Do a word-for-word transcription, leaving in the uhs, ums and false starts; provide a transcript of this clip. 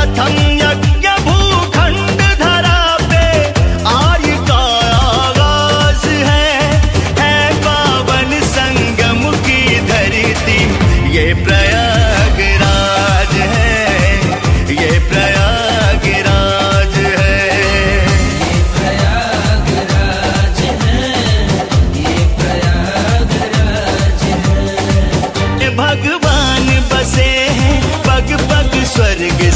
प्रथम यज्ञ भूखंड धरा पे आर्य का आगाज है। है पावन संगम की धरती ये प्रयागराज है, ये प्रयागराज है। ये प्रयागराज है, ये प्रयागराज है। भगवान बसे हैं पग पग स्वर्ग